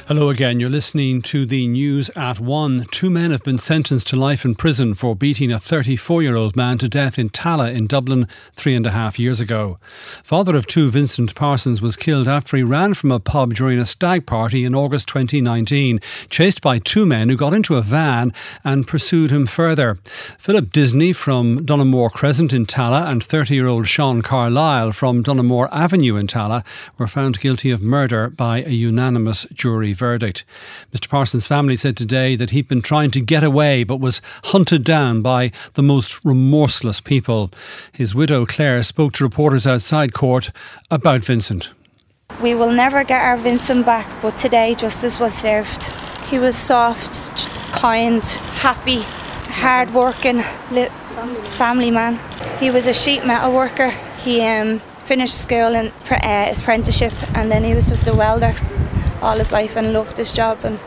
Hello again. You're listening to the news at 1. Two men have been sentenced to life in prison for beating a 34-year-old man to death in Tallaght in Dublin 3.5 years ago. Father of two, Vincent Parsons, was killed after he ran from a pub during a stag party in August 2019, chased by two men who got into a van and pursued him further. Philip Disney from Donoughmore Crescent in Tallaght and 30-year-old Sean Carlyle from Donoughmore Avenue in Tallaght were found guilty of murder by a unanimous jury verdict. Mr. Parsons' family said today that he'd been trying to get away but was hunted down by the most remorseless people. His widow Claire spoke to reporters outside court about Vincent. We will never get our Vincent back, but today justice was served. He was soft, kind, happy, hard-working family man. He was a sheet metal worker. He finished school and his apprenticeship, and then he was just a welder all his life and loved his job. And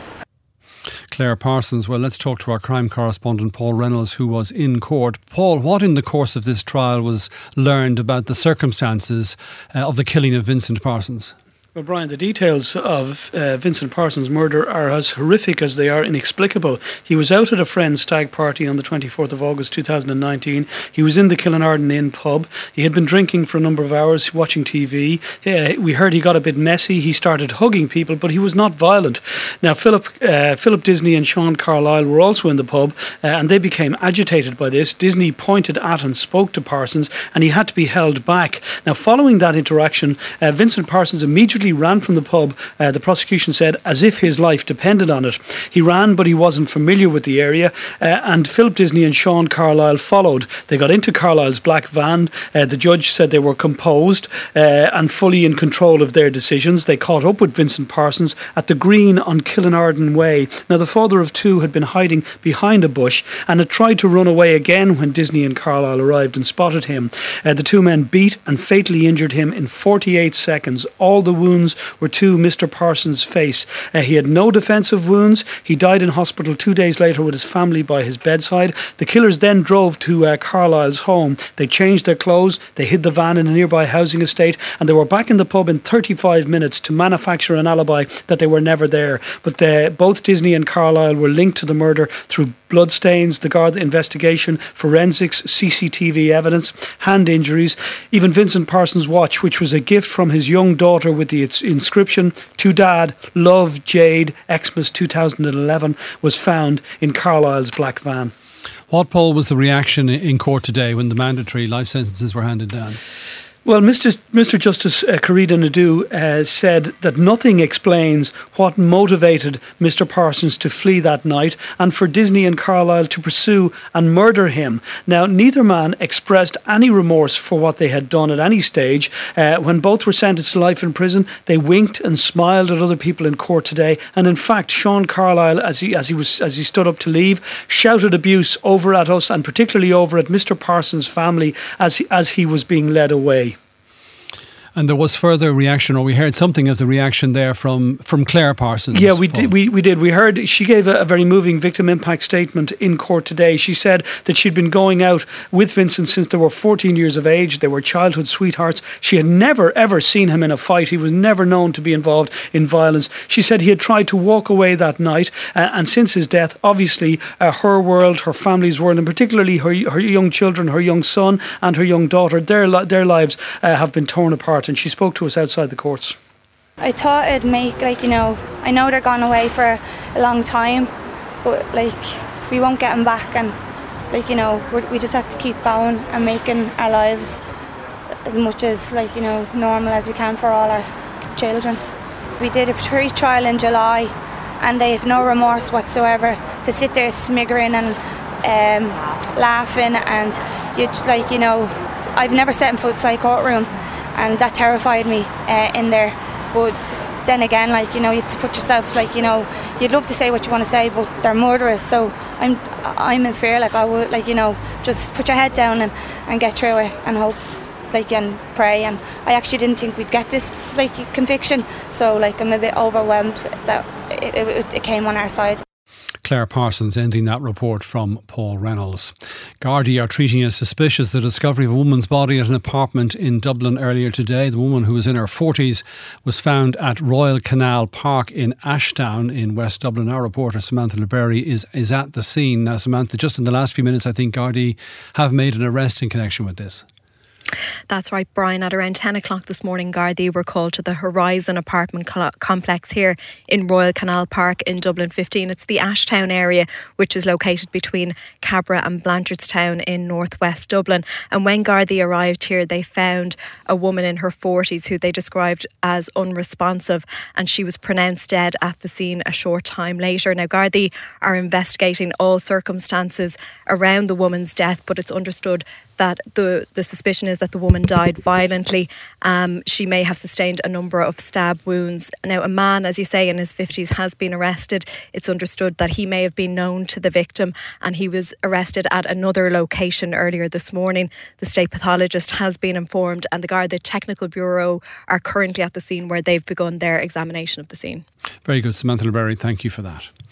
Claire Parsons. Well, let's talk to our crime correspondent Paul Reynolds, who was in court. Paul, what in the course of this trial was learned about the circumstances of the killing of Vincent Parsons? Well, Brian, the details of Vincent Parsons' murder are as horrific as they are inexplicable. He was out at a friend's stag party on the 24th of August 2019. He was in the Killinarden Inn pub. He had been drinking for a number of hours, watching TV. We heard he got a bit messy. He started hugging people, but he was not violent. Now, Philip Disney and Sean Carlyle were also in the pub, and they became agitated by this. Disney pointed at and spoke to Parsons, and he had to be held back. Now, following that interaction, Vincent Parsons immediately ran from the pub, the prosecution said, as if his life depended on it. He ran, but he wasn't familiar with the area, and Philip Disney and Sean Carlyle followed. They got into Carlyle's black van. The judge said they were composed and fully in control of their decisions. They caught up with Vincent Parsons at the Green on Killinarden Way. Now, the father of two had been hiding behind a bush and had tried to run away again when Disney and Carlyle arrived and spotted him. The two men beat and fatally injured him in 48 seconds. All the wounds were to Mr. Parsons' face. He had no defensive wounds. He died in hospital 2 days later with his family by his bedside. The killers then drove to Carlyle's home. They changed their clothes, they hid the van in a nearby housing estate, and they were back in the pub in 35 minutes to manufacture an alibi that they were never there. But both Disney and Carlyle were linked to the murder through bloodstains, the Garda investigation, forensics, CCTV evidence, hand injuries. Even Vincent Parsons' watch, which was a gift from his young daughter with its inscription, "To Dad, Love, Jade, Xmas 2011", was found in Carlyle's black van. What, Paul, was the reaction in court today when the mandatory life sentences were handed down? Well, Mr. Justice Carida Nadeau said that nothing explains what motivated Mr. Parsons to flee that night and for Disney and Carlyle to pursue and murder him. Now, neither man expressed any remorse for what they had done at any stage. When both were sentenced to life in prison, they winked and smiled at other people in court today. And in fact, Sean Carlyle, as he stood up to leave, shouted abuse over at us and particularly over at Mr. Parsons' family as he was being led away. And there was further reaction, or we heard something of the reaction there from Claire Parsons. Yeah, we did. We heard she gave a very moving victim impact statement in court today. She said that she'd been going out with Vincent since they were 14 years of age. They were childhood sweethearts. She had never, ever seen him in a fight. He was never known to be involved in violence. She said he had tried to walk away that night. And since his death, obviously, her world, her family's world, and particularly her young children, her young son and her young daughter, their lives have been torn apart. And she spoke to us outside the courts. I thought it'd make, I know they're gone away for a long time, but we won't get them back, and we just have to keep going and making our lives as much as normal as we can for all our children. We did a pre-trial in July, and they have no remorse whatsoever to sit there smiggering and laughing, and I've never set in foot inside a courtroom. And that terrified me in there. But then again, you have to put yourself, you'd love to say what you want to say, but they're murderers. So I'm in fear. I would, just put your head down and get through it and hope, and pray. And I actually didn't think we'd get this, conviction. So, I'm a bit overwhelmed that it came on our side. Claire Parsons ending that report from Paul Reynolds. Gardaí are treating as suspicious the discovery of a woman's body at an apartment in Dublin earlier today. The woman, who was in her 40s, was found at Royal Canal Park in Ashdown in West Dublin. Our reporter Samantha LeBerry is at the scene. Now, Samantha, just in the last few minutes, I think Gardaí have made an arrest in connection with this. That's right, Brian. At around 10 o'clock this morning, Gardaí were called to the Horizon apartment complex here in Royal Canal Park in Dublin 15. It's the Ashtown area, which is located between Cabra and Blanchardstown in northwest Dublin. And when Gardaí arrived here, they found a woman in her 40s who they described as unresponsive, and she was pronounced dead at the scene a short time later. Now, Gardaí are investigating all circumstances around the woman's death, but it's understood that the suspicion is that the woman died violently. She may have sustained a number of stab wounds. Now, a man, as you say, in his 50s has been arrested. It's understood that he may have been known to the victim, and he was arrested at another location earlier this morning. The state pathologist has been informed, and the Garda Technical Bureau are currently at the scene, where they've begun their examination of the scene. Very good, Samantha LeBerry. Thank you for that.